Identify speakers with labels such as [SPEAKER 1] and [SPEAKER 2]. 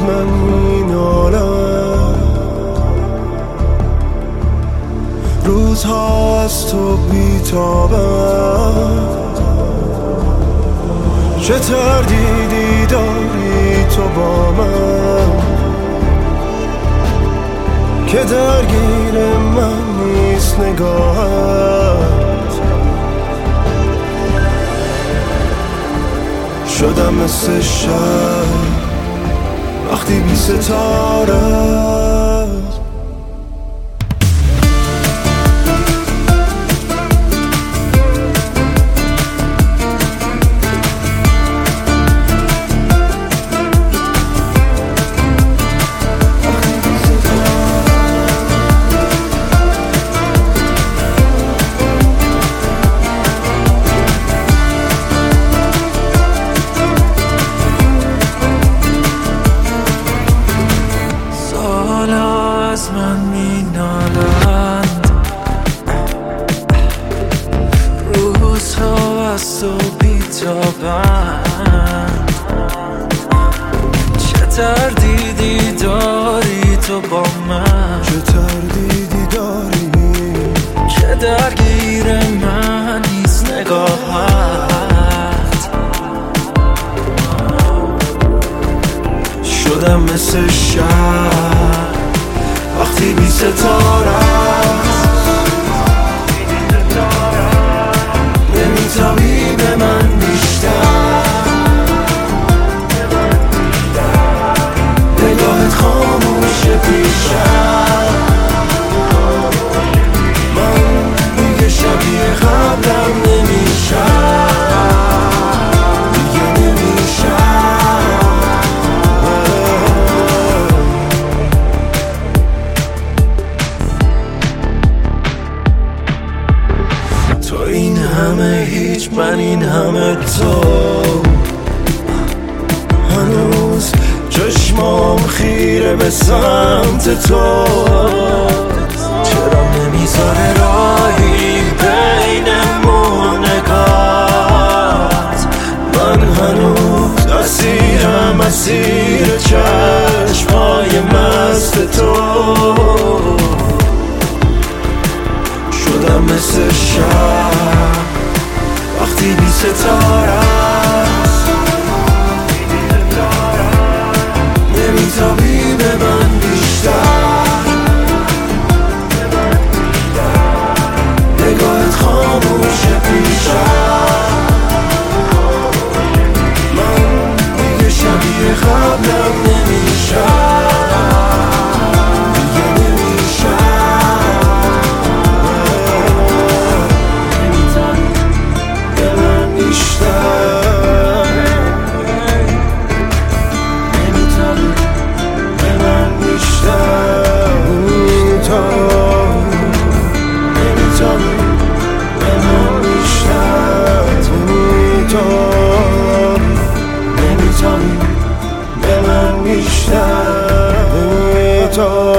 [SPEAKER 1] من مینالم، روزها از تو بیتابم. چه تردیدی داری تو با من که درگیر من نیست نگاهت. شدم مثل شب وقتی بی ستاره.
[SPEAKER 2] از من مینالند، روزها از تو بیتابند. چه تردیدی داری تو با من،
[SPEAKER 1] چه تردیدی داری
[SPEAKER 2] که درگیر من نیست نگاهت.
[SPEAKER 1] شدم مثل شب وقتی بی ستاره است. نمیتابی به من بیشتر، نگاهت خاموشه پیشم. من دیگه شبیه قبلم نمیشم، دیگه نمیشم. تو این همه هیچ، من این همه تو. هنوز چشمام خیره به سمت تو. چرا نمیذاره راهی بینمون نگات؟ من هنوز اسیرم، اسیر چشمای مست تو. شدم مثل شب وقتی بی ستاره است. نمیتابی به من بیشتر، نگاهت خاموشه پیشم. من دیگه شبیه قبلم نمیشم، دیگه نمیشم. به من بیشتر، نمیتابی به من بیشتر. نمیتابی به من بیشتر. نمیتابی به من بیشتر.